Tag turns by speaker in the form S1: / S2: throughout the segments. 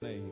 S1: name.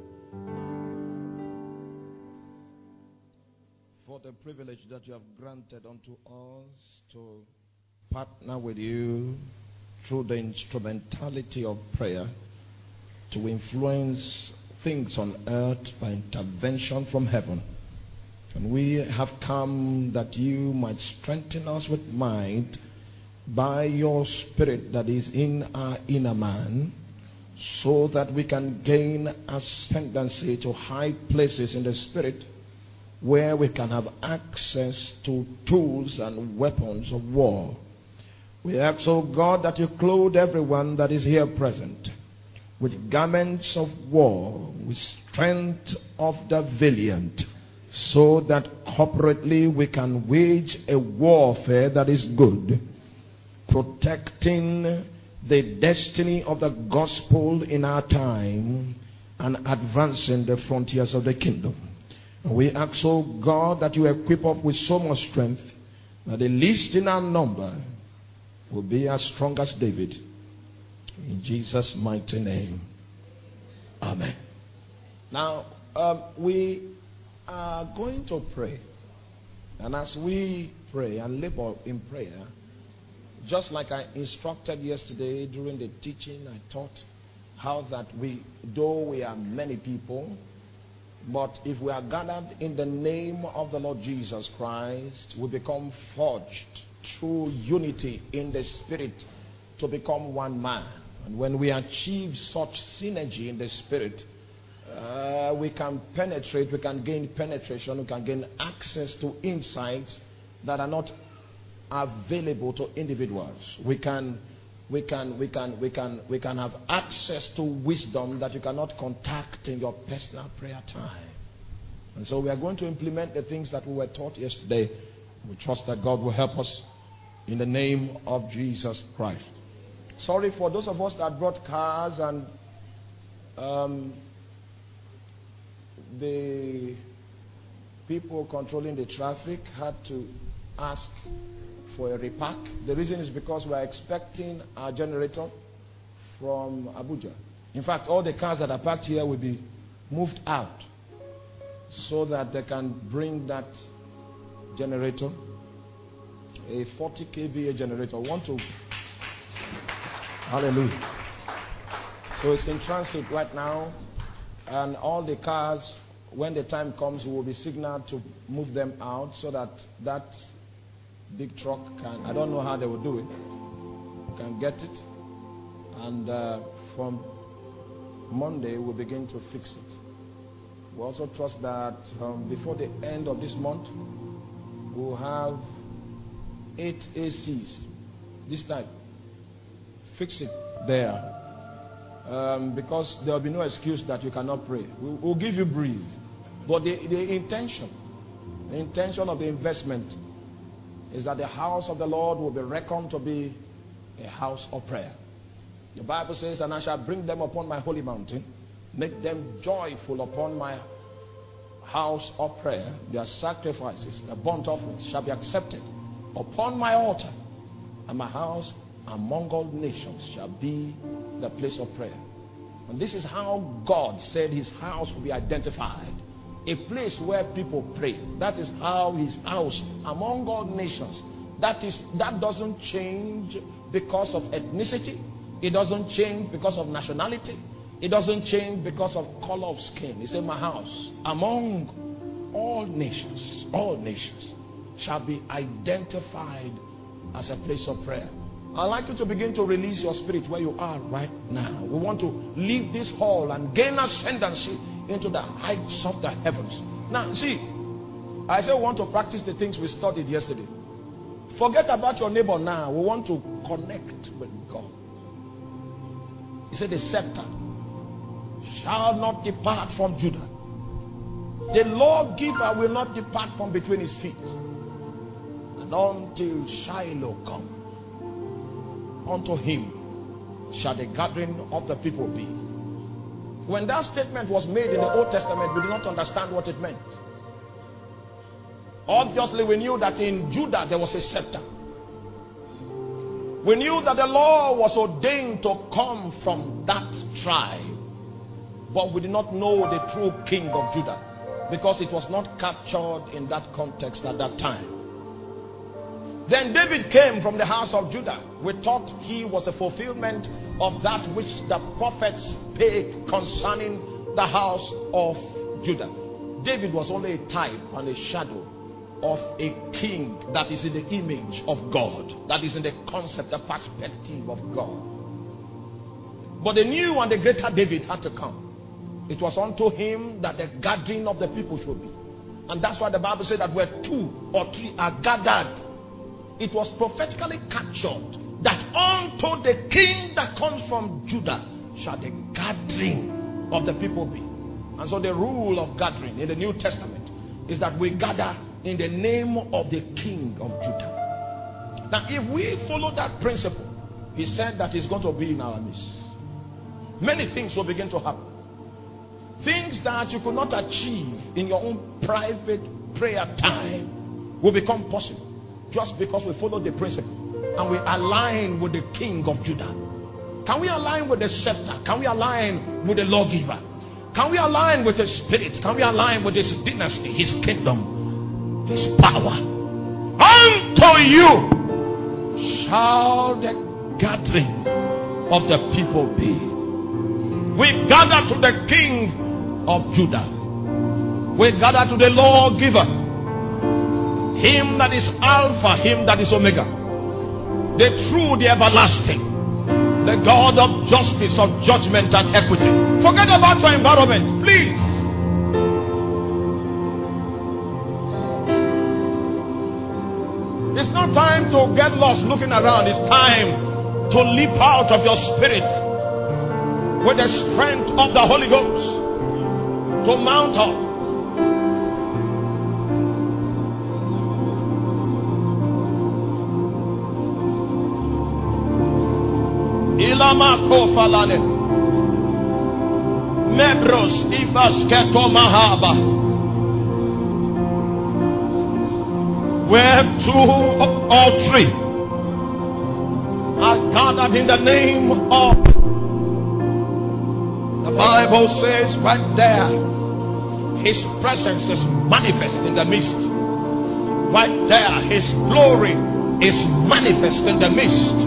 S1: For the privilege that you have granted unto us to partner with you through the instrumentality of prayer to influence things on earth by intervention from heaven. And we have come that you might strengthen us with might by your spirit that is in our inner man, so that we can gain ascendancy to high places in the spirit, where we can have access to tools and weapons of war. We ask, O God, that you clothe everyone that is here present with garments of war, with strength of the valiant, so that corporately we can wage a warfare that is good, protecting the destiny of the gospel in our time and advancing the frontiers of the kingdom. We ask, O God, that you equip us with so much strength that the least in our number will be as strong as David. In Jesus' mighty name. Amen. Now, we are going to pray. And as we pray and labor in prayer, just like I instructed yesterday during the teaching, I taught how that though we are many people, but if we are gathered in the name of the Lord Jesus Christ, we become forged through unity in the spirit to become one man. And when we achieve such synergy in the spirit, we can penetrate, we can gain penetration, we can gain access to insights that are not available to individuals. We can have access to wisdom that you cannot contact in your personal prayer time. And so we are going to implement the things that we were taught yesterday. We trust that God will help us in the name of Jesus Christ. Sorry for those of us that brought cars and the people controlling the traffic had to ask for a repack. The reason is because we are expecting our generator from Abuja. In fact, all the cars that are parked here will be moved out so that they can bring that generator, a 40 kVA generator. Hallelujah. So it's in transit right now, and all the cars, when the time comes, we will be signaled to move them out so that that big truck can, I don't know how they will do it, can get it, and from Monday we'll begin to fix it. We also trust that before the end of this month we'll have 8 ACs this time. Fix it there, because there will be no excuse that you cannot pray. We'll give you breeze, but the intention of the investment is that the house of the Lord will be reckoned to be a house of prayer. The Bible says, and I shall bring them upon my holy mountain, make them joyful upon my house of prayer. Their sacrifices, their burnt offerings shall be accepted upon my altar, and my house among all nations shall be the place of prayer. And this is how God said his house will be identified. A place where people pray. That is how his house among all nations. That doesn't change because of ethnicity. It doesn't change because of nationality. It doesn't change because of color of skin. He said, my house among all nations shall be identified as a place of prayer. I'd like you to begin to release your spirit where you are right now. We want to leave this hall and gain ascendancy into the heights of the heavens. Now, see, I say we want to practice the things we studied yesterday. Forget about your neighbor now. We want to connect with God. He said, the scepter shall not depart from Judah. The lawgiver will not depart from between his feet. And until Shiloh come, unto him shall the gathering of the people be. When that statement was made in the Old Testament, we did not understand what it meant. Obviously, we knew that in Judah there was a scepter. We knew that the law was ordained to come from that tribe. but we did not know the true king of Judah, because it was not captured in that context at that time. Then David came from the house of Judah. We thought he was a fulfillment of that which the prophets spake concerning the house of Judah. David was only a type and a shadow of a king that is in the image of God, that is in the concept, the perspective of God. But the new and the greater David had to come. It was unto him that the gathering of the people should be. And that's why the Bible said that where 2 or 3 are gathered, it was prophetically captured that unto the king that comes from Judah shall the gathering of the people be. And so the rule of gathering in the New Testament is that we gather in the name of the king of Judah. Now if we follow that principle, he said that he's going to be in our midst. Many things will begin to happen. Things that you could not achieve in your own private prayer time will become possible, just because we follow the principle and we align with the king of Judah. Can we align with the scepter? Can we align with the lawgiver? Can we align with his spirit? Can we align with his dynasty, his kingdom, his power? Unto you shall the gathering of the people be. We gather to the king of Judah. We gather to the lawgiver, him that is Alpha, him that is Omega, the true, the everlasting, the God of justice, of judgment and equity. Forget about your environment, please. It's not time to get lost looking around. It's time to leap out of your spirit with the strength of the Holy Ghost to mount up. Ilama kofalane mebros ifasketo mahaba, where 2 or 3 are gathered in the name of, the Bible says right there, his presence is manifest in the midst. Right there, his glory is manifest in the midst.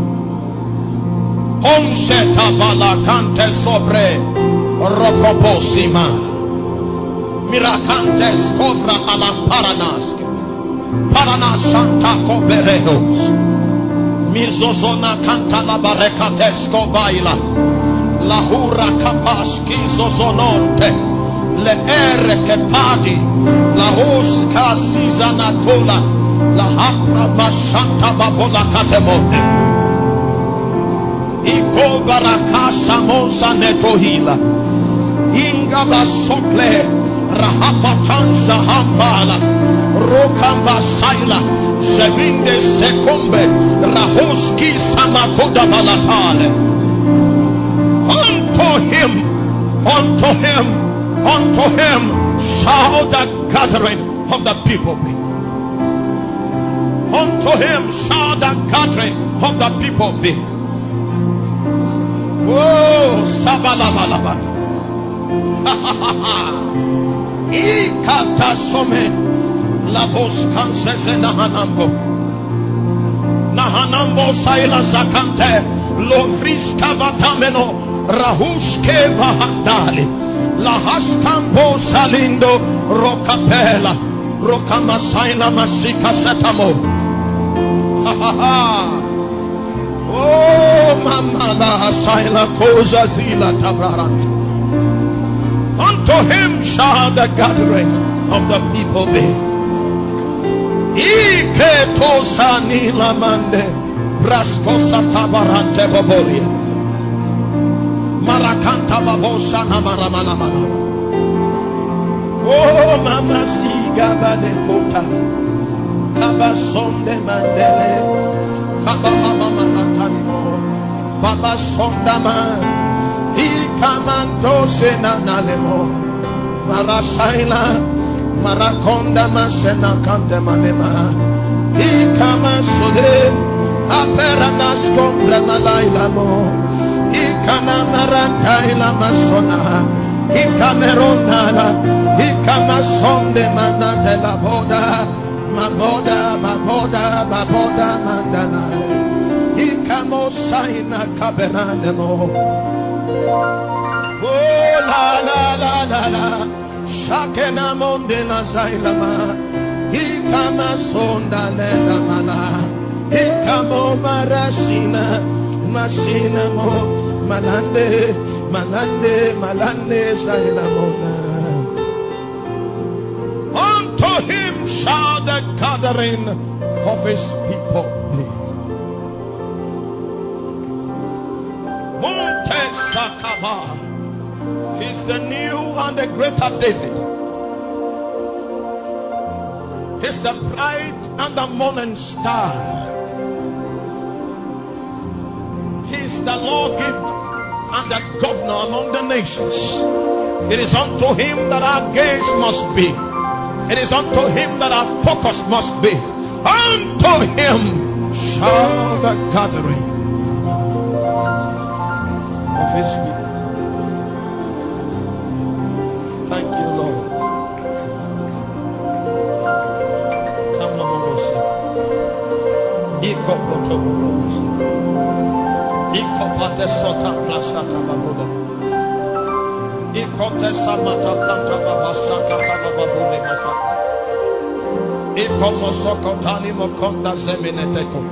S1: Onseta balakante sobre rokoposima miracantes cobra alas paranas santa coberedos mizozona canta la barrecates cobaila la hura capas kizozononte le ere che padi la hosca sisanatola la hapra masanta babola catemote Iko barakasha monsa netohila ingaba sokle rahapatanza hambala rokamba saila sevinde sekombe rahoski samakoda balatale. Unto him shall the gathering of the people be. Unto him shall the gathering of the people be. Oh, sabalabalaba. Ikata some la boskanse nahanambo. Nahanambo saila zakante lo friska vatameno rahuske vahandali. La hastambo salindo rokapela rokamasaila masika setamo. Ha ha ha. Oh, mama la saila koza zila tabrarant. Unto him shall the gathering of the people be. Ike tosa nila mande braskosa tabarante boboria. Marakanta babosa na maramana mana. Oh, mama siga bade kota. Kabasonde mandele. Baba sondama he kamando sena nalemo marasaila marakonda masena kante manema he kamasode aperanas kontra malaila mo Ikanamaranta ila masona. Ikameronara. Ikamasonde manate la boda. Maboda, maboda, maboda mandana. Ikamosaina kaberanemo. Oh la la la la la. Shakena monde la zailama. Ikamasonda lena mala. Ikamo marashina. Mashina mo. Malande, malande, malande zailamona. Unto him shall the gathering of his people be. Monte Sakaba. He's the new and the greater David. He's the bright and the morning star. He's the lawgiver and the governor among the nations. It is unto him that our gaze must be. It is unto him that our focus must be. Unto him shall the gathering of his people. Thank you, Lord. Come on, Ikopate sota plasata babuba. Ikote samata planta babasaka bababule mata. Ikomosokotani mokonda zemineteko.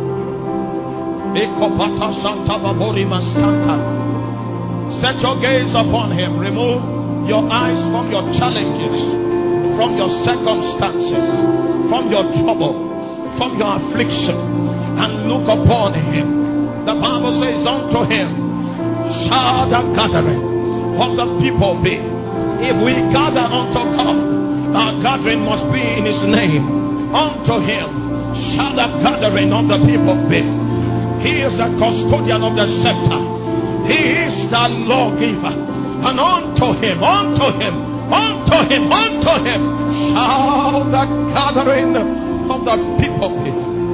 S1: Ikopata santa baburi maskanta. Set your gaze upon him. Remove your eyes from your challenges, from your circumstances, from your trouble, from your affliction, and look upon him. The Bible says, unto him shall the gathering of the people be. If we gather unto God, our gathering must be in his name. Unto him shall the gathering of the people be. He is the custodian of the scepter. He is the lawgiver. And unto him, unto him, unto him, unto him shall the gathering of the people be.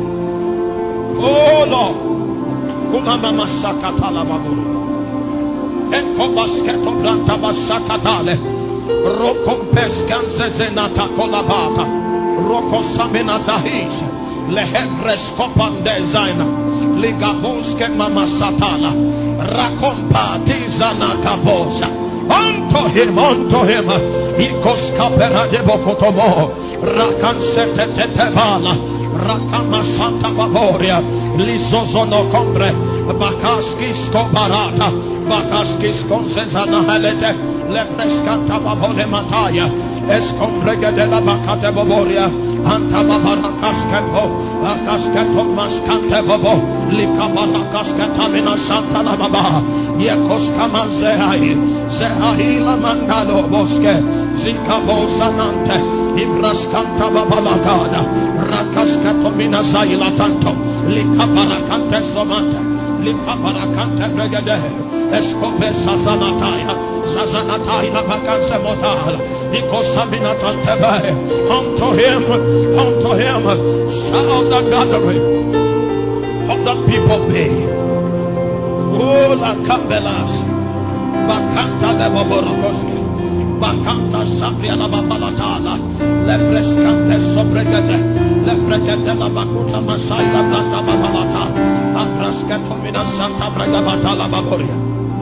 S1: Oh Lord. Kumama sakatala baburu. Enko basketo planta basakatale. Roko peskanse zenata kolabata. Roko samina dahis. Lehebres kopande zaina. Ligabonske mama satala. Rakompa tizana kabosa. Unto him, Ikos kapera de bokotomo. Rakansete tetevala. Rakama santa baboria. Lizozono combre. Bakaskis koparata. Bakaskis konsenzana halete. Lepreskanta babole mataya. Escombrega de la bacate baboria. Anta babarakaskepo. Akasketo maskante babo. Likabarakaskatamina santa la baba. Yekos kamazehai. Zehai la mandalo boske. Zikabosanante. Ibraskanta babalagada. Rakaskatomina zaila tanto. Likabarakante somante. Likabarakante regade. Escope sazanataya. Sazanataya vacanze motal. Ikosamina tantebe. Unto him shall the gathering of the people be. Oh la cambelas. Bacanta de boborokoski. Bacanta sabria la babalatala. Le frescante sobregade. Le frecate la bacuta masai la planta babalata. Atrascato mina santa bregabata la baboria.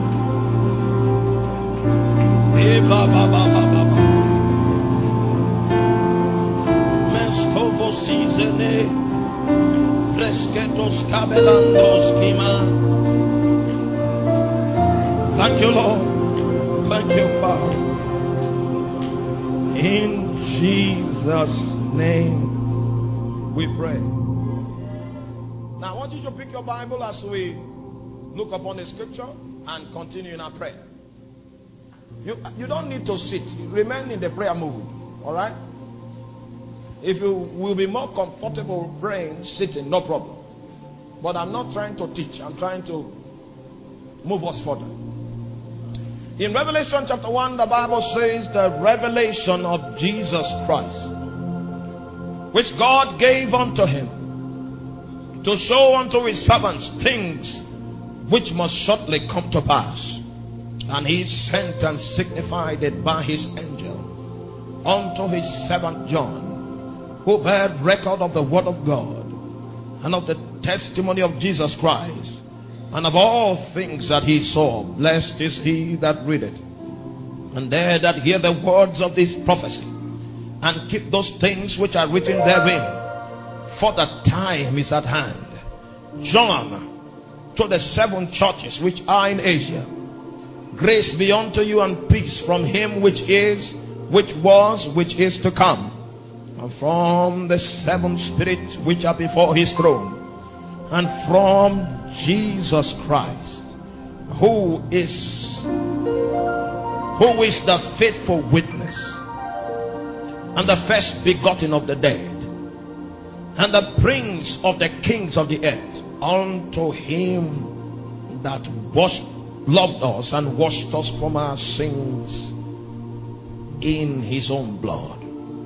S1: Eba baba baba. Mescovo seasone. Fresquetos cabelandos kima. Thank you, Lord. Thank you, Father. In Jesus' name we pray. Now I want you to pick your Bible as we look upon the scripture and continue in our prayer. You don't need to sit. Remain in the prayer mood. Alright? If you will be more comfortable praying, sitting, no problem. But I'm not trying to teach. I'm trying to move us further. In Revelation chapter 1, the Bible says the revelation of Jesus Christ, which God gave unto him to show unto his servants things which must shortly come to pass. And he sent and signified it by his angel unto his servant John, who bare record of the word of God and of the testimony of Jesus Christ, and of all things that he saw. Blessed is he that readeth, and they that hear the words of this prophecy, and keep those things which are written therein, for the time is at hand. John, to the 7 churches which are in Asia, grace be unto you and peace from him which is, which was, which is to come, and from the 7 spirits which are before his throne, and from Jesus Christ, who is the faithful witness, and the first begotten of the dead, and the prince of the kings of the earth, unto him that loved us and washed us from our sins in his own blood.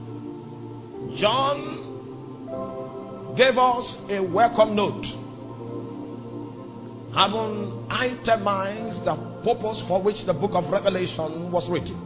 S1: John gave us a welcome note, having itemized the purpose for which the book of Revelation was written.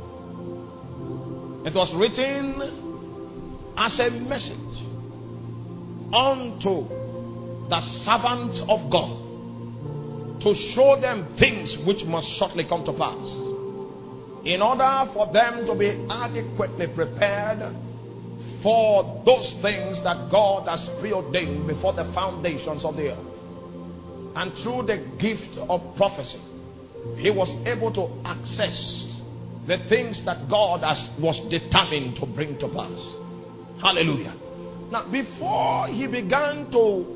S1: It was written as a message unto the servants of God, to show them things which must shortly come to pass, in order for them to be adequately prepared for those things that God has preordained before the foundations of the earth. And through the gift of prophecy, he was able to access the things that God was determined to bring to pass. Hallelujah. Now, before he began to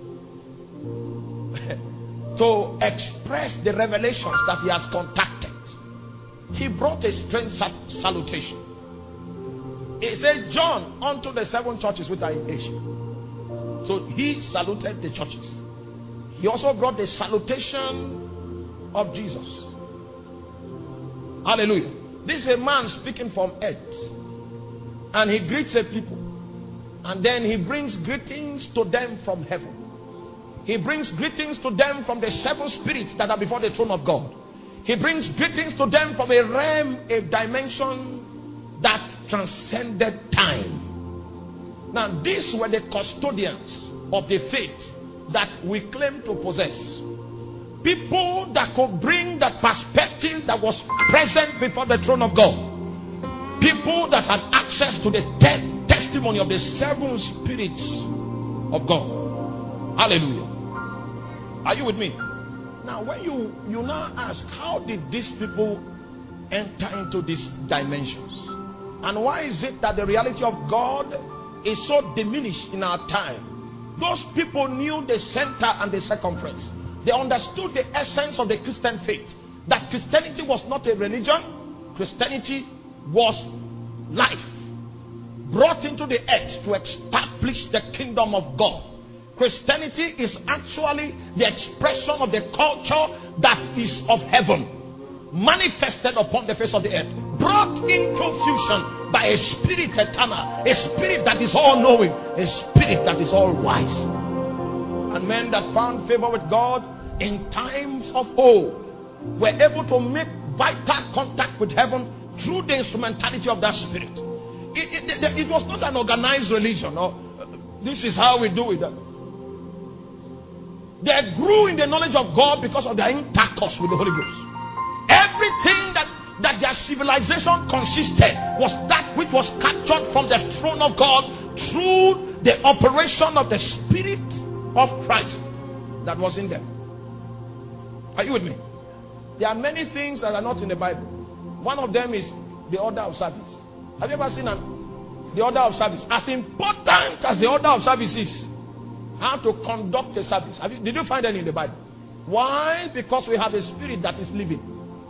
S1: express the revelations that he has contacted, he brought a strange salutation. He said, John, unto the 7 churches which are in Asia. So he saluted the churches. He also brought the salutation of Jesus. Hallelujah. This is a man speaking from earth, and he greets the people, and then he brings greetings to them from heaven. He brings greetings to them from the 7 spirits that are before the throne of God. He brings greetings to them from a realm, a dimension that transcended time. Now, these were the custodians of the faith that we claim to possess. People that could bring that perspective that was present before the throne of God. People that had access to the testimony of the 7 spirits of God. Hallelujah. Are you with me? Now, when you now ask, how did these people enter into these dimensions? And why is it that the reality of God is so diminished in our time? Those people knew the center and the circumference. They understood the essence of the Christian faith. That Christianity was not a religion. Christianity was life brought into the earth to establish the kingdom of God. Christianity is actually the expression of the culture that is of heaven, manifested upon the face of the earth, brought into fusion by a spirit eternal, a spirit that is all knowing, a spirit that is all wise. And men that found favor with God in times of old were able to make vital contact with heaven through the instrumentality of that spirit. It was not an organized religion. Or this is how we do it. They grew in the knowledge of God because of their intercourse with the Holy Ghost. Everything that their civilization consisted was that which was captured from the throne of God through the operation of the Spirit of Christ that was in them. Are you with me? There are many things that are not in the Bible. One of them is the order of service. Have you ever seen the order of service? As important as the order of service is, how to conduct a service. Did you find any in the Bible? Why? Because we have a spirit that is living.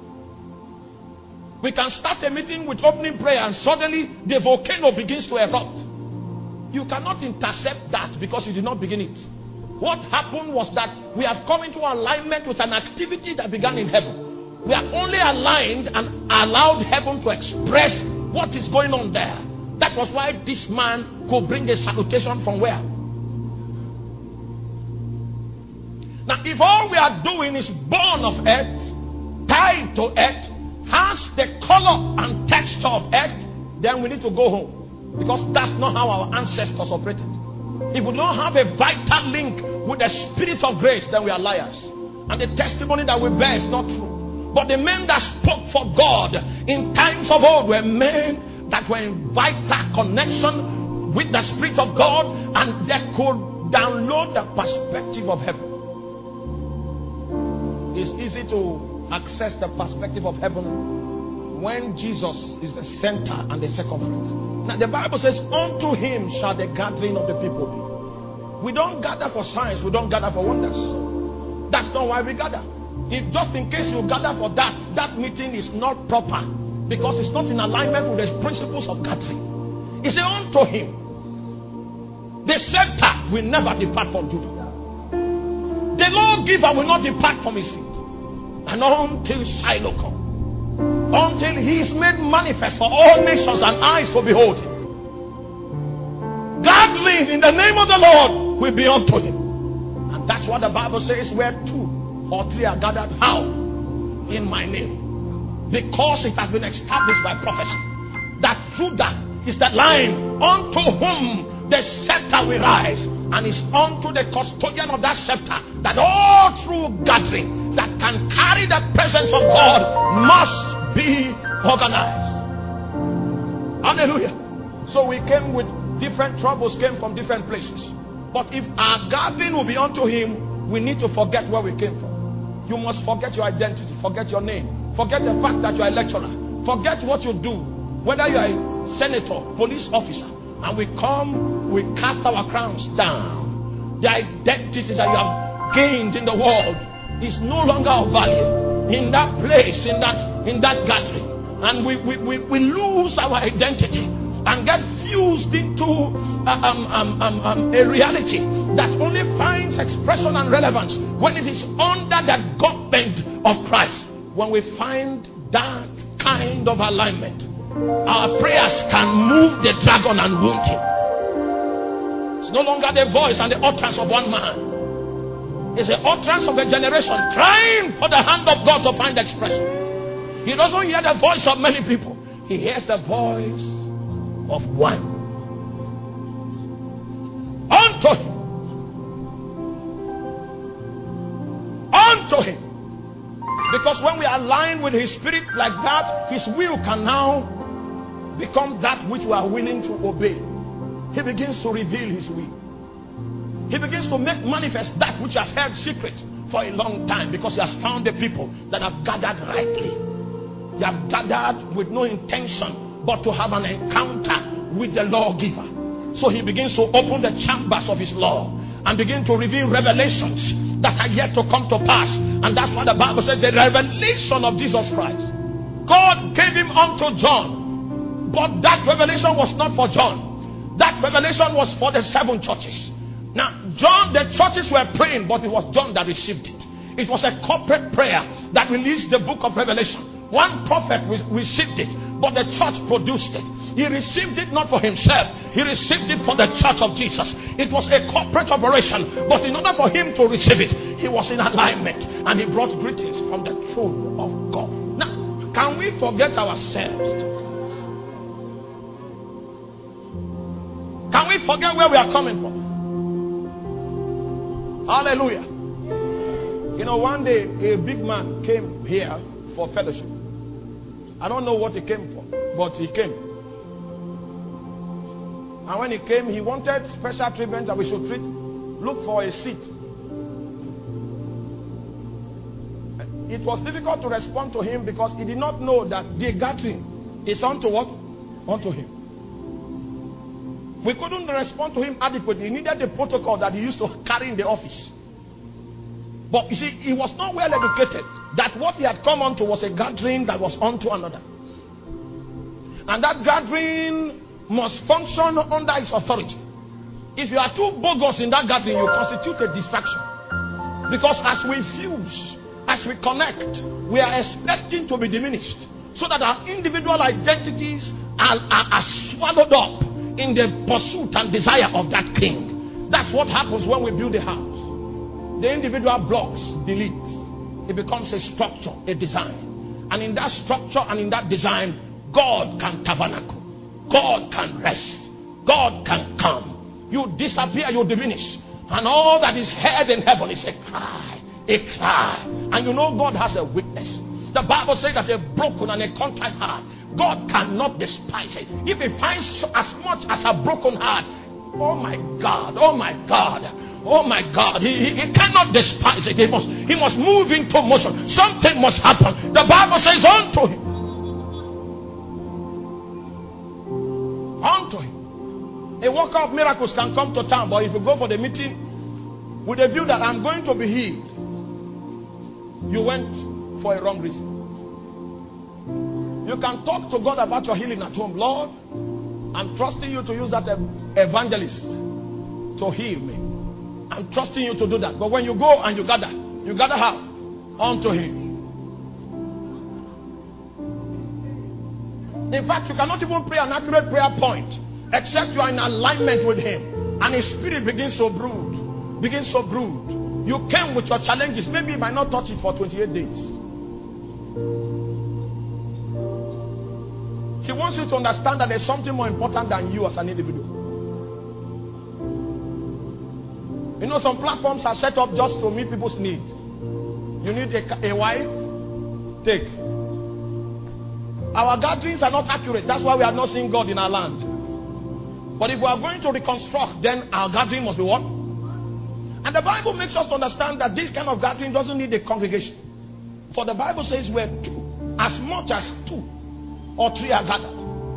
S1: We can start a meeting with opening prayer and suddenly the volcano begins to erupt. You cannot intercept that because you did not begin it. What happened was that we have come into alignment with an activity that began in heaven. We are only aligned and allowed heaven to express what is going on there. That was why this man could bring a salutation from where? Now, if all we are doing is born of earth, tied to earth, has the color and texture of earth, then we need to go home. Because that's not how our ancestors operated. If we don't have a vital link with the spirit of grace, then we are liars. And the testimony that we bear is not true. But the men that spoke for God in times of old were men that were in vital connection with the Spirit of God, and they could download the perspective of heaven. It's easy to access the perspective of heaven when Jesus is the center and the circumference. Now the Bible says, unto him shall the gathering of the people be. We don't gather for signs, we don't gather for wonders. That's not why we gather. If just in case you gather for that, that meeting is not proper, because it's not in alignment with the principles of gathering. He said, unto him the scepter will never depart from Judah. The lawgiver will not depart from his feet. And until Shiloh come, until he is made manifest for all nations and eyes to behold him, gathering in the name of the Lord will be unto him. And that's what the Bible says, where 2 or 3 are gathered. How? In my name. Because it has been established by prophecy that Judah is the line unto whom the scepter will rise, and is unto the custodian of that scepter that all true gathering that can carry the presence of God must be organized. Hallelujah. So we came with different troubles, came from different places. But if our gathering will be unto him, we need to forget where we came from. You must forget your identity, forget your name, forget the fact that you are a lecturer, forget what you do, whether you are a senator, police officer. And we come, we cast our crowns down. The identity that you have gained in the world is no longer of value in that place, in that gathering. And we lose our identity and get fused into a reality that only finds expression and relevance when it is under the government of Christ. When we find that kind of alignment, our prayers can move the dragon and wound him. It's no longer the voice and the utterance of one man. It's the utterance of a generation crying for the hand of God to find expression. He doesn't hear the voice of many people. He hears the voice of one. Unto him. Unto him. Because when we align with his spirit like that, his will can now become that which we are willing to obey. He begins to reveal his will. He begins to make manifest that which has held secret for a long time, because he has found the people that have gathered rightly. They have gathered with no intention but to have an encounter with the lawgiver. So he begins to open the chambers of his law and begin to reveal revelations that are yet to come to pass. And that's what the Bible says, the revelation of Jesus Christ. God gave him unto John, but that revelation was not for John. That revelation was for the 7 churches. Now, John, the churches were praying, but it was John that received it. It was a corporate prayer that released the book of Revelation. One prophet received it, but the church produced it. He received it not for himself. He received it for the church of Jesus. It was a corporate operation, but in order for him to receive it, he was in alignment, and he brought greetings from the throne of God. Now, can we forget ourselves? Can we forget where we are coming from? Hallelujah. You know, one day a big man came here for fellowship. I don't know what he came for, but he came. And when he came, he wanted special treatment that we should look for a seat. It was difficult to respond to him because he did not know that the gathering is unto what? Unto him. We couldn't respond to him adequately. He needed the protocol that he used to carry in the office. But you see, he was not well educated that what he had come onto was a gathering that was unto another. And that gathering must function under his authority. If you are too bogus in that gathering, you constitute a distraction. Because as we fuse, as we connect, we are expecting to be diminished, so that our individual identities are swallowed up in the pursuit and desire of that king. That's what happens when we build a house. The individual blocks delete. It becomes a structure, a design. And in that structure and in that design, God can tabernacle. God can rest. God can come. You disappear, you diminish. And all that is heard in heaven is a cry. A cry. And you know God has a witness. The Bible says that a broken and a contrite heart, God cannot despise it. If he finds as much as a broken heart, oh my God, oh my God, oh my God, he cannot despise it. He must move into motion. Something must happen. The Bible says unto him. Unto him. A worker of miracles can come to town, but if you go for the meeting with a view that I'm going to be healed, you went for a wrong reason. You can talk to God about your healing at home. Lord, I'm trusting you to use that evangelist to heal me. I'm trusting you to do that. But when you go and you gather how? Unto him. In fact, you cannot even pray an accurate prayer point except you are in alignment with him. And his spirit begins to brood. You came with your challenges. Maybe you might not touch it for 28 days. He wants you to understand that there's something more important than you as an individual. You know, some platforms are set up just to meet people's needs. You need a wife? Take. Our gatherings are not accurate. That's why we are not seeing God in our land. But if we are going to reconstruct, then our gathering must be what? And the Bible makes us understand that this kind of gathering doesn't need a congregation. For the Bible says where two, as much as 2 or 3 are gathered.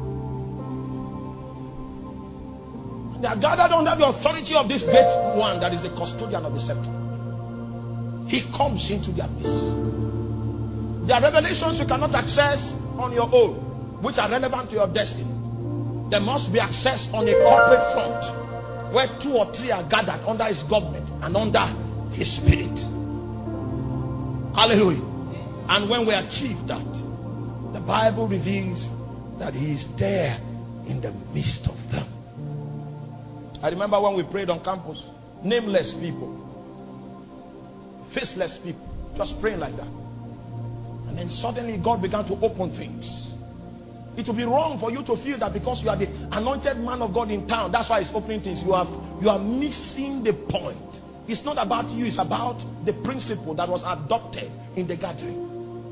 S1: They are gathered under the authority of this great one that is the custodian of the scepter. He comes into their midst. There are revelations you cannot access on your own, which are relevant to your destiny. There must be access on a corporate front, where 2 or 3 are gathered under his government and under his spirit. Hallelujah. And when we achieve that, the Bible reveals that he is there in the midst of them. I remember when we prayed on campus, nameless people, faceless people, just praying like that. And then suddenly God began to open things. It will be wrong for you to feel that because you are the anointed man of God in town, that's why it's opening things. You are missing the point. It's not about you, it's about the principle that was adopted in the gathering.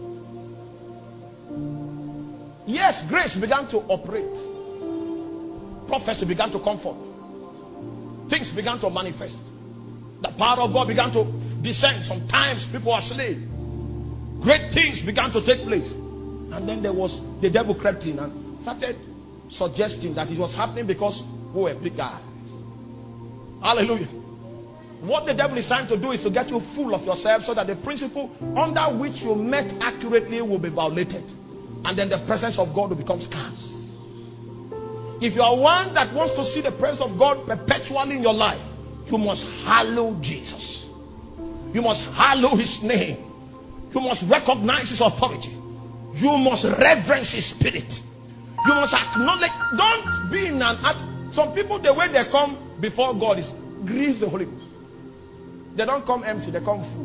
S1: Yes, grace began to operate. Prophecy began to come forth. Things began to manifest. The power of God began to descend. Sometimes people are slain. Great things began to take place. And then there was the devil crept in and started suggesting that it was happening because we were big guys. Hallelujah. What the devil is trying to do is to get you full of yourself so that the principle under which you met accurately will be violated. And then the presence of God will become scarce. If you are one that wants to see the presence of God perpetually in your life, you must hallow Jesus. You must hallow his name. You must recognize his authority. You must reverence his spirit. You must acknowledge. Don't be in an act. Some people, the way they come before God is grieves the Holy Ghost. They don't come empty, they come full.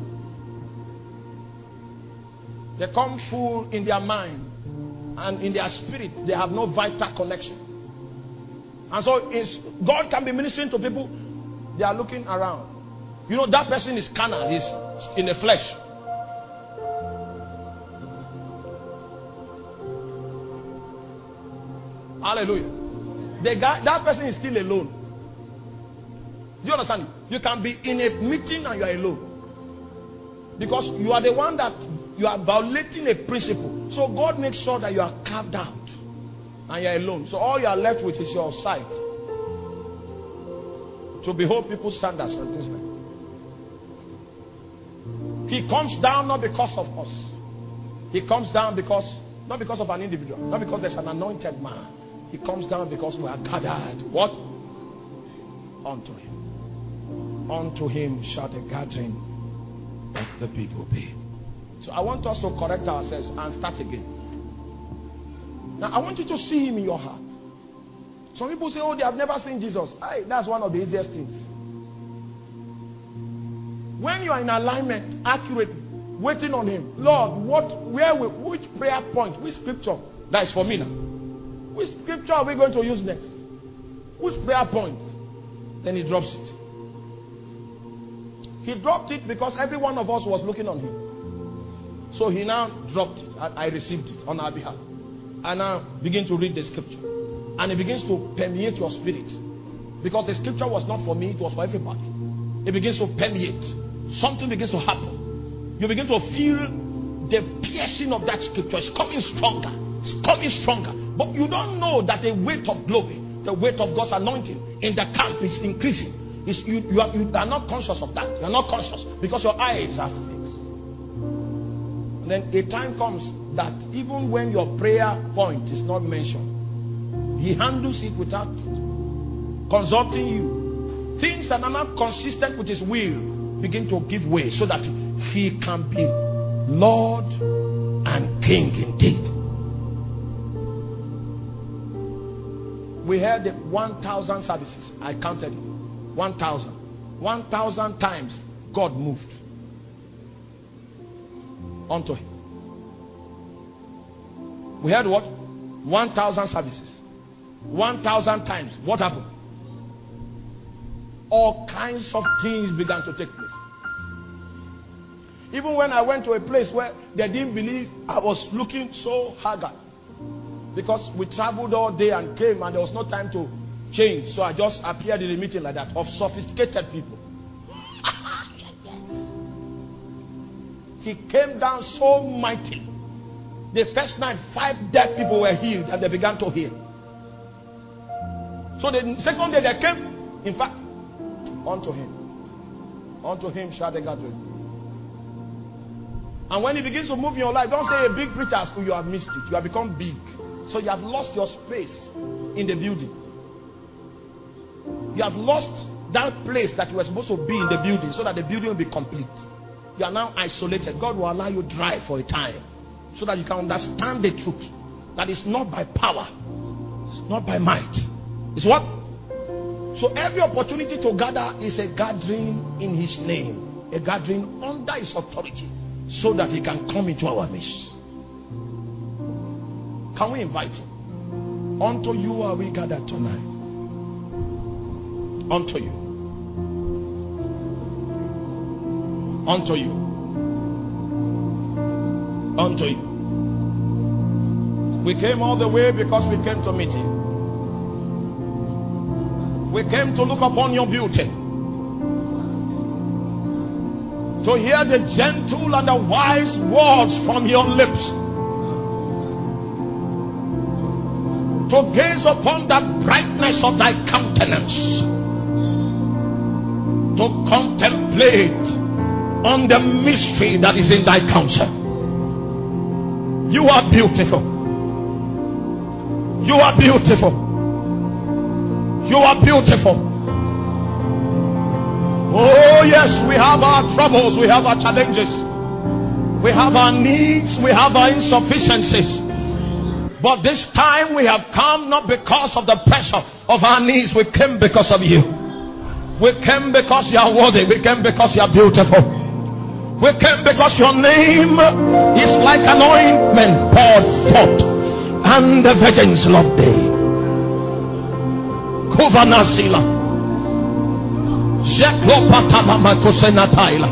S1: They come full in their mind and in their spirit. They have no vital connection. And so God can be ministering to people. They are looking around. You know, that person is carnal, is in the flesh. Hallelujah. That person is still alone. Do you understand? You can be in a meeting and you are alone. Because you are the one that you are violating a principle. So God makes sure that you are carved out and you are alone. So all you are left with is your sight. To behold people's standards and things like that. He comes down not because of us. He comes down not because of an individual, not because there's an anointed man. He comes down because we are gathered. What? Unto him. Unto him shall the gathering of the people be. So I want us to correct ourselves and start again. Now I want you to see him in your heart. Some people say, oh, they have never seen Jesus. That's one of the easiest things. When you are in alignment, accurate, waiting on him, Lord, which prayer point, which scripture that is for me now? Which scripture are we going to use next? Which prayer point? Then he drops it. He dropped it because every one of us was looking on him. So he now dropped it. I received it on our behalf. I now begin to read the scripture. And it begins to permeate your spirit. Because the scripture was not for me, it was for everybody. It begins to permeate. Something begins to happen. You begin to feel the piercing of that scripture. It's coming stronger. It's coming stronger. But you don't know that the weight of glory, the weight of God's anointing in the camp is increasing. You are not conscious of that. You are not conscious because your eyes are fixed. And then a time comes that even when your prayer point is not mentioned, he handles it without consulting you. Things that are not consistent with his will begin to give way so that he can be Lord and King indeed. We had 1,000 services. I counted it. 1,000. 1,000 times God moved unto him. We had what? 1,000 services. 1,000 times. What happened? All kinds of things began to take place. Even when I went to a place where they didn't believe, I was looking so haggard. Because we traveled all day and came and there was no time to change. So I just appeared in a meeting like that of sophisticated people. He came down so mighty. The first night, 5 dead people were healed and they began to heal. So the second day they came, in fact, unto him shall the gathering. And when he begins to move in your life, don't say a big preacher school, you have missed it. You have become big. So you have lost your space in the building. You have lost that place that you were supposed to be in the building so that the building will be complete. You are now isolated. God will allow you to drive for a time so that you can understand the truth. That is not by power. It's not by might. It's what? So every opportunity to gather is a gathering in his name. A gathering under his authority so that he can come into our midst. Can we invite him? Unto you are we gathered tonight. Unto you. Unto you. Unto you. We came all the way because we came to meet him. We came to look upon your beauty. To hear the gentle and the wise words from your lips. To gaze upon the brightness of thy countenance. To contemplate on the mystery that is in thy counsel. You are beautiful. You are beautiful. You are beautiful. Oh yes, we have our troubles, we have our challenges, we have our needs, we have our insufficiencies. But this time we have come not because of the pressure of our needs. We came because of you. We came because you are worthy. We came because you are beautiful. We came because your name is like an ointment poured forth, and the virgins love thee. Kuvanasila Jeklopatama Kosenataila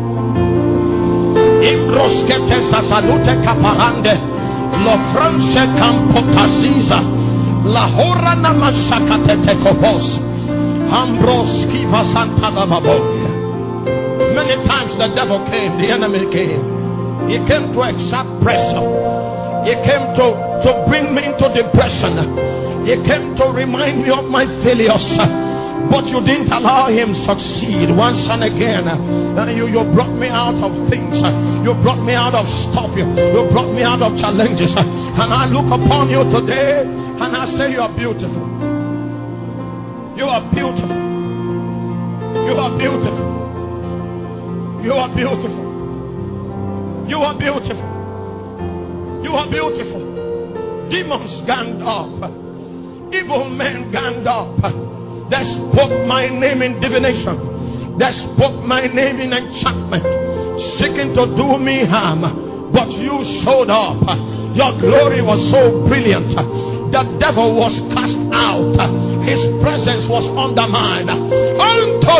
S1: Ibroskete Sasalute Kaparande Lo France Campotaziza La Horana Masakate Tekopos Ambroski Vasantana Babonia. Many times the devil came, the enemy came. He came to exert pressure. He came to bring me into depression. He came to remind me of my failures. But you didn't allow him succeed once and again. You brought me out of things. You brought me out of stuff. You brought me out of challenges. And I look upon you today and I say you are beautiful. You are beautiful. You are beautiful. You are beautiful. You are beautiful. You are beautiful. Demons ganged up. Evil men ganged up. They spoke my name in divination. that spoke my name in enchantment, seeking to do me harm, but you showed up. Your glory was so brilliant. The devil was cast out. His presence was undermined. Unto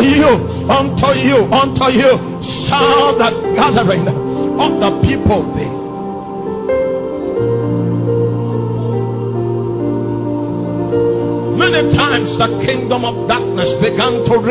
S1: you shall the gathering of the people be. Many times the kingdom of darkness began to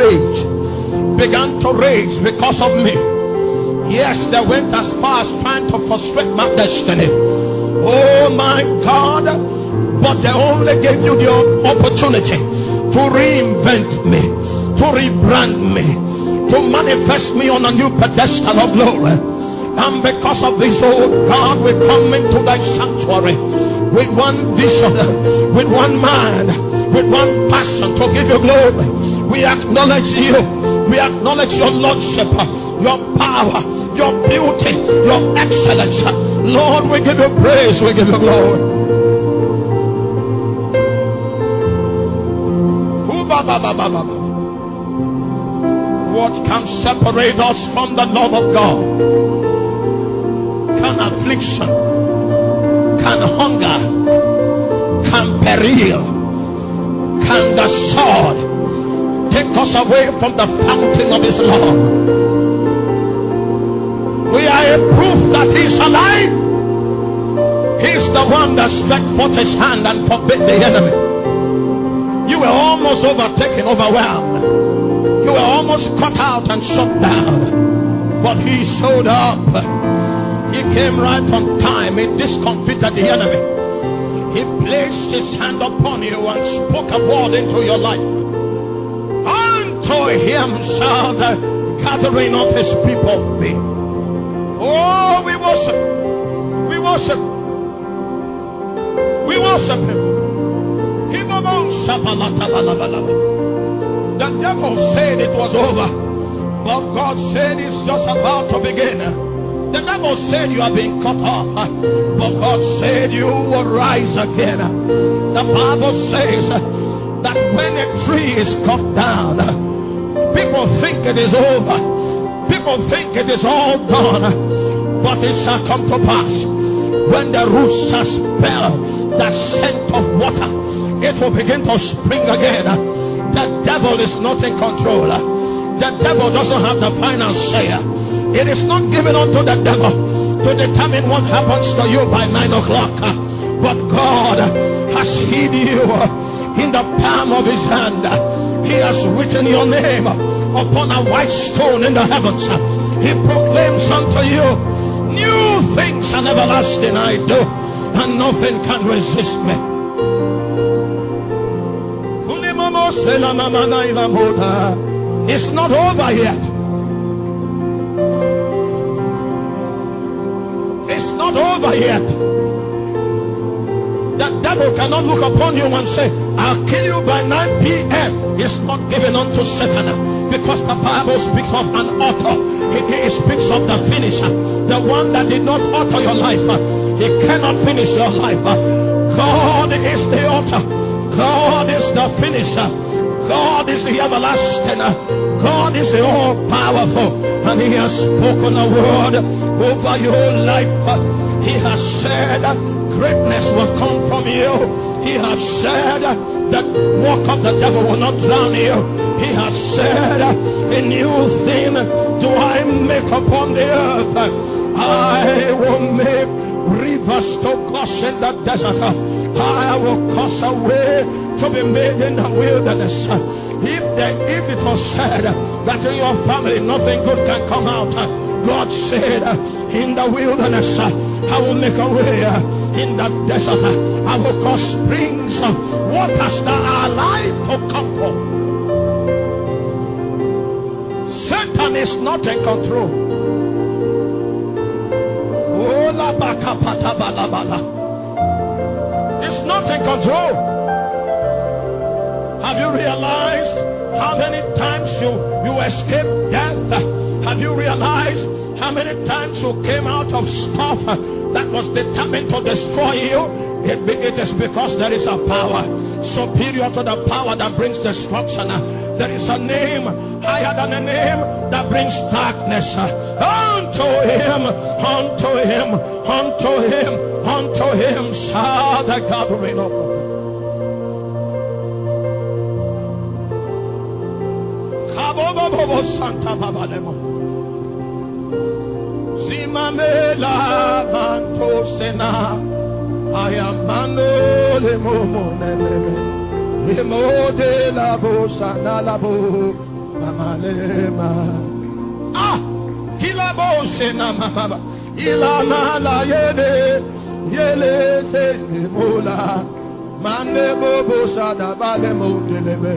S1: rage because of me. Yes, they went as far as trying to frustrate my destiny. Oh my God, but they only gave you the opportunity to reinvent me, to rebrand me, to manifest me on a new pedestal of glory. And because of this, oh God, we come into thy sanctuary with one vision, with one mind, with one passion to give you glory. We acknowledge you. We acknowledge your lordship, your power, your beauty, your excellence. Lord, we give you praise. We give you glory. What can separate us from the love of God? Can affliction, can hunger, can peril, can the sword take us away from the fountain of his love? We are a proof that he is alive. He is the one that stretched forth his hand and forbid the enemy. You were almost overtaken, overwhelmed. You were almost cut out and shut down. But he showed up. He came right on time. He discomfited the enemy. He placed his hand upon you and spoke a word into your life. Unto him shall the gathering of his people be. Oh, we worship. We worship. We worship him. The devil said it was over, but God said it's just about to begin. The devil said you are being cut off, but God said you will rise again. The Bible says that when a tree is cut down, people think it is over. People think it is all done, but it shall come to pass. When the roots shall smell the scent of water, it will begin to spring again. The devil is not in control. The devil doesn't have the final say. It is not given unto the devil to determine what happens to you by 9 o'clock. But God has hid you in the palm of his hand. He has written your name upon a white stone in the heavens. He proclaims unto you, new things and everlasting I do, and nothing can resist me. It's not over yet. It's not over yet. The devil cannot look upon you and say, I'll kill you by 9 p.m. It's not given unto Satan, because the Bible speaks of an author. It speaks of the finisher, the one that did not author your life. He cannot finish your life. God is the author. God is the finisher. God is the everlasting. God is the all-powerful. And he has spoken a word over your life. He has said greatness will come from you. He has said that work of the devil will not drown you. He has said a new thing do I make upon the earth. I will make rivers to cross in the desert. I will cause a way to be made in the wilderness. If it was said that in your family nothing good can come out, God said in the wilderness I will make a way. In the desert I will cause springs of waters that are alive to come forth. Satan is not in control. It's not in control. Have you realized how many times you escaped death? Have you realized how many times you came out of stuff that was determined to destroy you? It is because there is a power superior to the power that brings destruction. There is a name higher than a name that brings darkness. Unto him, unto him, unto him, unto him shall the gathering of the Santa Babalemo Zimamela Manto Sena I am Mano Lemo Lemo de la Bosana Labo Mamalema Kilabo Sena Mama Ilama La Yede Yele Se Mola Mane Bobo Sada Balemo Delebe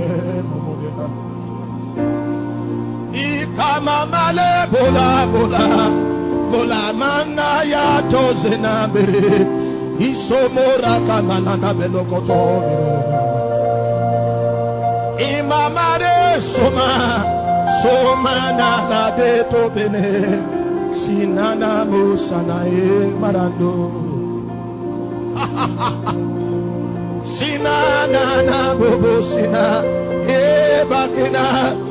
S1: Ikama male bola bola bola mana ya tozena be isomora kamana na belokoto imamare soma soma na na de to bene sinana musana e marando sinana na bobo sina e bakina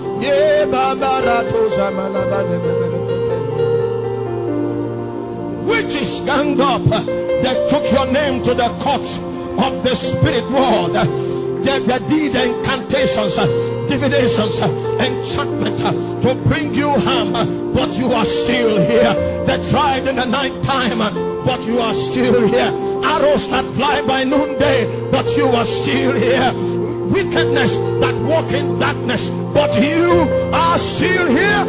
S1: witches ganged up. They took your name to the courts of the spirit world. They did incantations, divinations, enchantment to bring you harm, but you are still here. They tried in the night time, but you are still here. Arrows that fly by noonday, but you are still here. Wickedness that walk in darkness, but you are still here.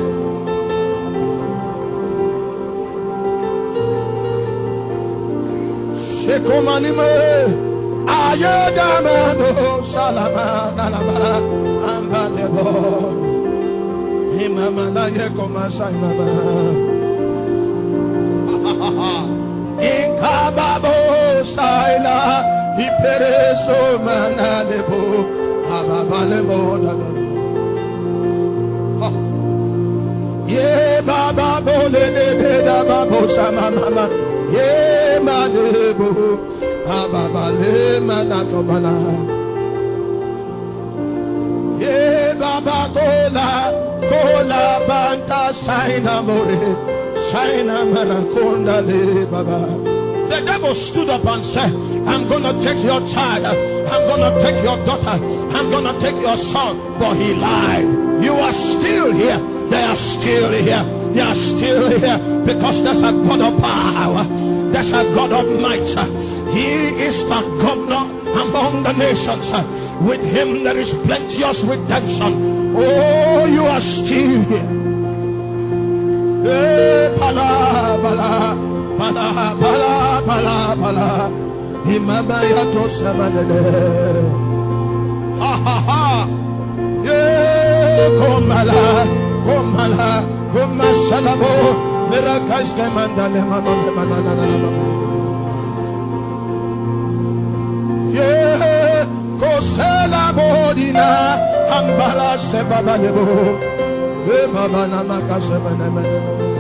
S1: Shekomanime ayedamano salama nalaba ambadebo imama na yekomasa imama inkababo saila ipereso manalebo ababalebo ye baba bole de baba sama mama ye madebo ababale manatobala ye baba kola banta saina more saina marakonda le baba. The devil stood up and said, I'm going to take your child, I'm going to take your daughter, I'm going to take your son. But he lied. You are still here. They are still here. They are still here because there's a God of power. There's a God of might. He is the governor among the nations. With him there is plenteous redemption. Oh, you are still here. Bala, bala, bala, bala, bala, bala. Imama yato samadede. Ha ha ha. Yeah, komala, komala, komasalabo. Mirakas kemandale mama manana. Yeah, kosela bodina, ambala sebabalebo. Baba namaka sebabalebo.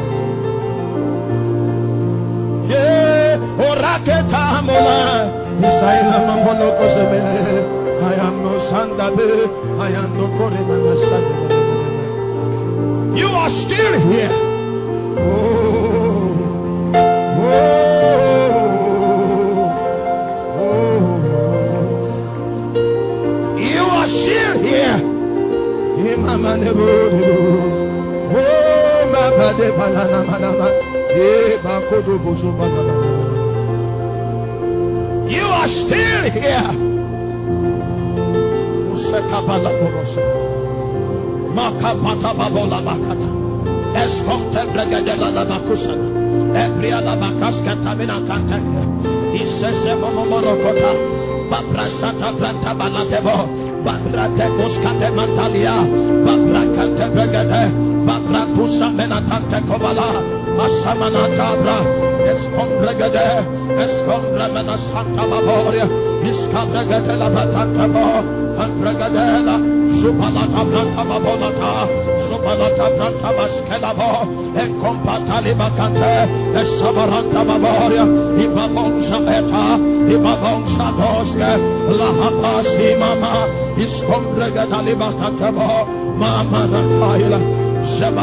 S1: Yeah, oraketa mola, isaila mambono kosebele. I am no sandabe, I am no koremana sandabe. You are still here. Oh, oh, oh. You are still here. Imama nebo, oh, mama de banana manama. You are still here. Makapata babola bakata. Esconte bregedela la bakusana. Ebria la bakaska tamina kantanya. Isese momorokota. Babrasata branta balatebo. Babrate kuskate mantalia. Babrakante bregede. Babrakusa menatante kobala. Asamana tabra, escombregade, escombramena santa baboria, iscabregade la batanta bo, andregadela, supalata branta babolata, Zubalata Branta Baskelabo, Encompatali Bacante, Esabaranta Baboria, Ibabonsa Eta, Ibabonsa Doske, Lahapasi Mama, Iscombrega Talibacatabo, Mama Rakaila. You are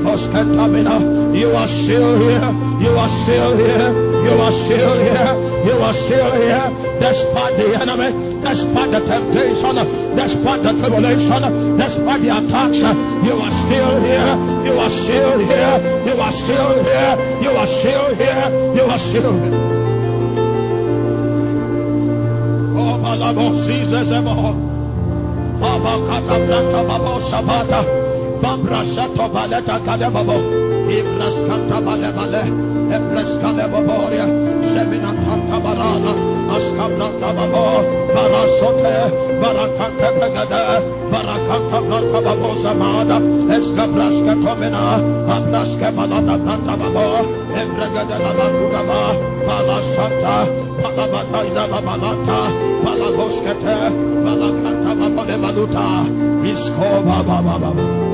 S1: still here. You are still here. You are still here. You are still here. Despite the enemy, despite the temptation, despite the tribulation, despite the attacks, you are still here. You are still here. You are still here. You are still here. You are still here. Oh, Balabo Jesus, Baba Kata Branta Babo Sabata. Babra Shato Baleta Kadebabo, Ibras Kanta Balebale, Ebras Kadeboboria, Semina Tanta Barana, Askabranta Babo, Barasote, Barakanta Pegade, Barakanta Branta Babo Zamada, Eskabraska Tomina, Abraska Balata Branta Babo, Ebregade Labakudaba, Balasanta, Balabata Inabalata, Balaboskete, Balakanta Babole Baluta, Isko Baba Baba.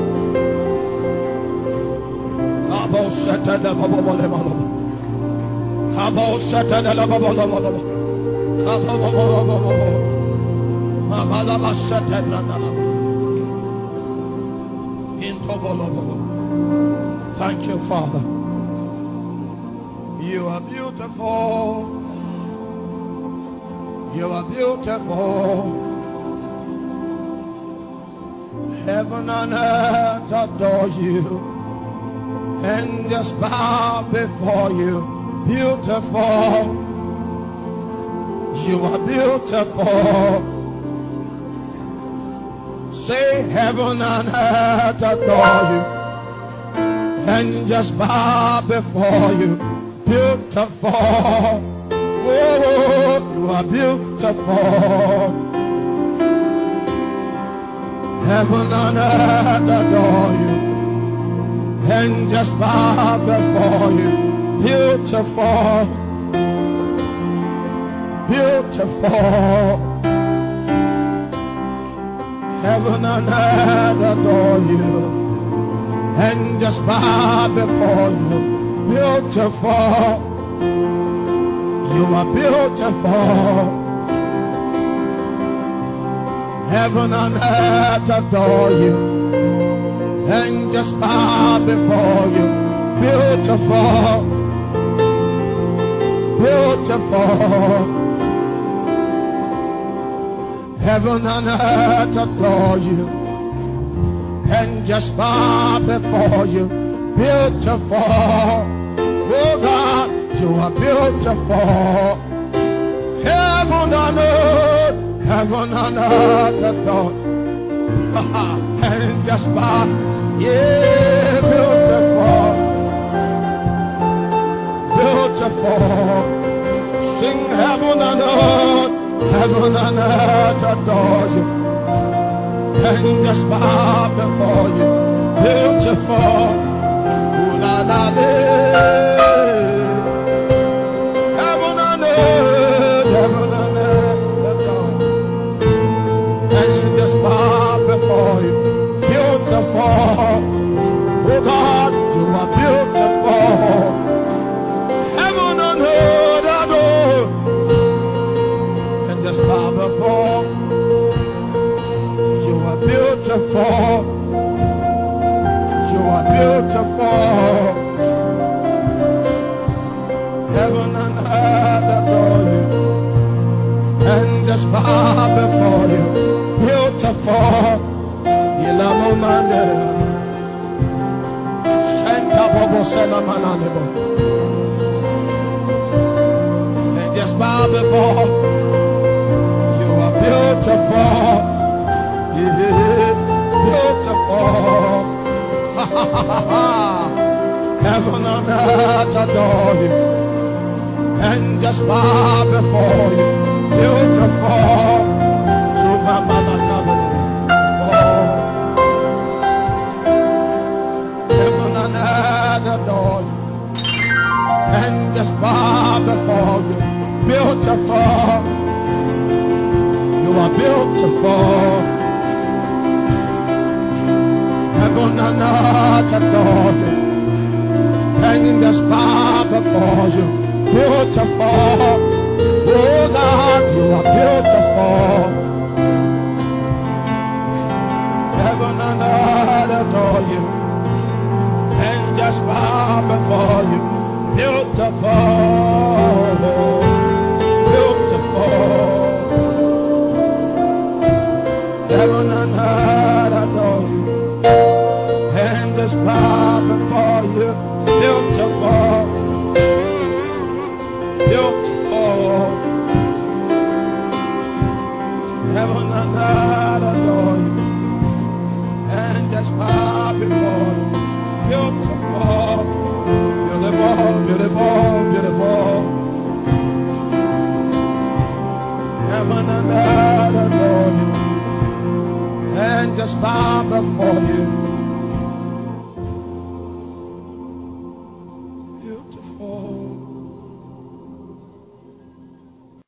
S1: Habo Satan Babolebalo. Habo Satan Babolebalo. Habo Satan Thank you, Father. You are beautiful. You are beautiful. Heaven and earth adore you. And just bow before you. Beautiful. You are beautiful. Say heaven and earth adore you. And just bow before you. Beautiful. Oh, you are beautiful. Heaven and earth adore you. And just bow before you. Beautiful. Beautiful. Heaven and earth adore you. And just bow before you. Beautiful. You are beautiful. Heaven and earth adore you. And just bow before you. Beautiful. Beautiful. Heaven and earth adore you. And just bow before you. Beautiful. Oh God, you are beautiful. Heaven and earth adore. And just bow. Yeah, beautiful. Beautiful. Sing heaven and earth adore you. And just bow before you. Beautiful. Ooh, la, la, la. Heaven and earth adore you. And just bow before you. Beautiful. Oh God, you are beautiful. Heaven and earth adore. And just bow before. You are beautiful. You are beautiful. Heaven and earth adore you. And just bow before you. Beautiful. And just bow before. You are beautiful. Beautiful. Heaven and earth adore you. And just bow before you. Beautiful. Adore you. And just bow before you. Beautiful. You are beautiful. Heaven and earth adore you. Hanging the star before you. Beautiful. Oh God, you are beautiful. Heaven and earth adore you. And just bow before you. Beautiful. Beautiful. Heaven and earth adore you. And just bow before you. Beautiful. Beautiful. Heaven and earth adore you. And just bow before you. Beautiful. Beautiful, beautiful, beautiful. Heaven and earth adore you. And just bow before you.